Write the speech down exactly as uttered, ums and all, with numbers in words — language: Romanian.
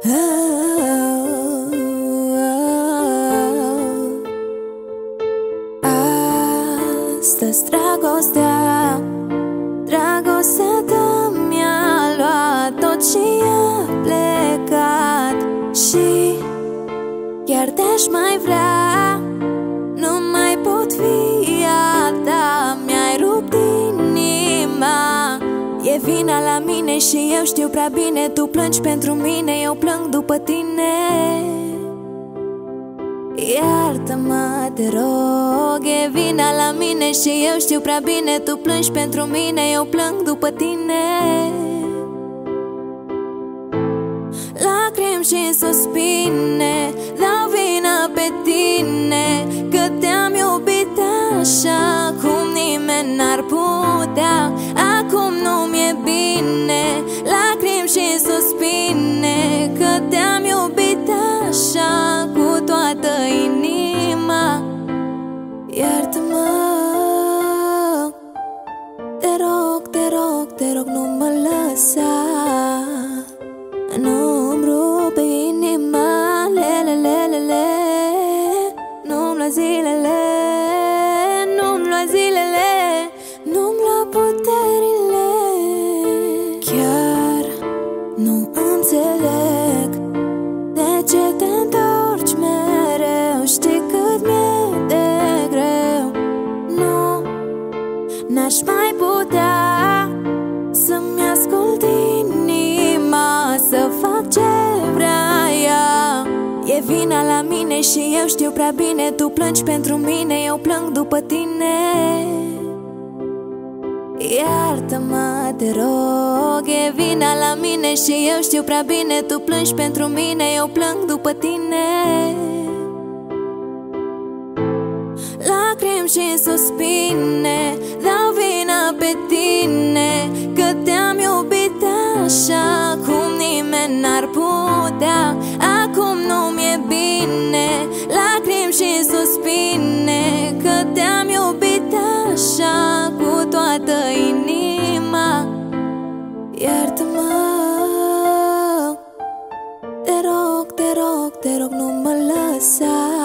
Astăzi dragostea, dragostea ta mi-a luat tot și a plecat. Și chiar te-aș mai vrea, nu mai pot fi a ta. Mi-ai rupt inima, e vina la mine și eu știu prea bine. Tu plângi pentru mine, eu plâng după tine. Iartă-mă, te rog, e vina la mine și eu știu prea bine. Tu plângi pentru mine, eu plâng după tine. Lacrimi și suspine dau vina pe tine, că te-am iubit așa cum nimeni n-ar putea. Acum nu mi-e bine, lacrimi și suspine, că te-am iubit așa cu toată inima. Iartă-mă, te rog, te rog, te rog, nu mă lăsa. Nu-mi rupe inima, lelelelele, nu-mi lua zilele, nu-mi lua zilele, nu-mi lua puterile. Chiar nu înțeleg de ce te întorci mereu. Știi cât mi-e de greu. Nu, n-aș mai putea să-mi ascult inima, să fac ce vrea ea. E vina la mine și eu știu prea bine. Tu plângi pentru mine, eu plâng după tine. Iartă-mă, te rog, e vina la mine și eu știu prea bine. Tu plângi pentru mine, eu plâng după tine. Lacrimi și suspine dau vina pe tine, că te-am iubit așa cum nimeni n-ar putea. Acum nu mi-e bine, lacrimi și suspine, că te-am iubit așa cu toată inima. Iartă-mă, te rog, te rog, te rog, nu mă lăsa.